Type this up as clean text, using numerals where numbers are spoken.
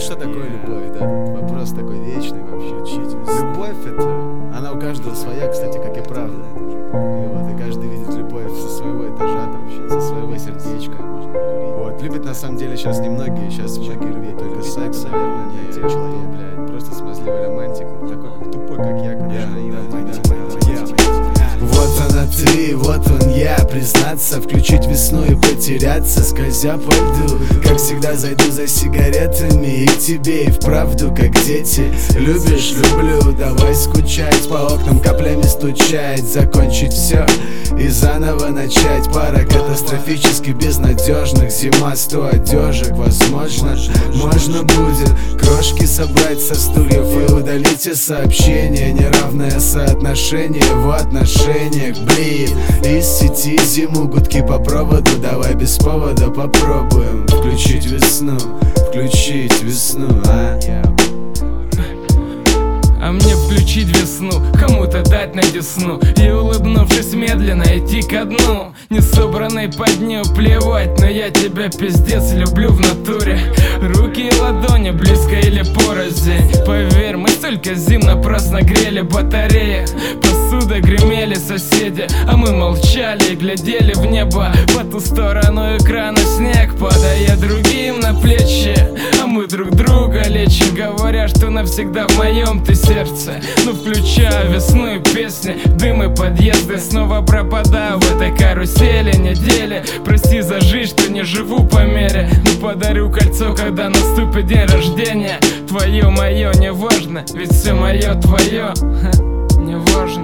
что такое любовь, да? Вопрос такой вечный вообще. Любовь это, она у каждого своя, кстати, как и правда. И каждый видит любовь со своего этажа, там, со своего сердечка. Вот, любят на самом деле сейчас немногие, сейчас многие любят только секс, наверное, не человек, блядь, просто смазливый романтик, такой тупой, как я, конечно, Вот она ты, вот он я, признаться, включить весну и потеряться, скользя по льду. Как всегда зайду за сигаретами и к тебе и вправду, как дети. Любишь, люблю, давай скучать, по окнам каплями стучать, закончить все и заново начать. Пара катастрофически безнадежных, зима 100 одежек. Возможно, можно будет крошки собрать со стульев и удалить все сообщения. Неравное соотношение в отношениях, блин. Из сети зиму, гудки по проводу, давай без повода попробуем включить весну, А мне включить весну, кому-то дать на десну и, улыбнувшись, медленно идти ко дну. Не собранный по дню, плевать, но я тебя пиздец люблю в натуре. Руки и ладони, близко или порознь. Поверь, мы столько зим напрасно грели батареи. Посуда гремели соседи, а мы молчали и глядели в небо. По ту сторону экрана снег, падая другим на плечи. А мы друг друга лечим, говоря, что навсегда в моем ты сердце. Ну включаю весну и песни, дым и подъезды. Снова пропадаю в этой карусели недели. Прости за жизнь, что не живу по мере. Но подарю кольцо, когда наступит день рождения. Твое, мое, не важно, ведь все мое твое. Не важно.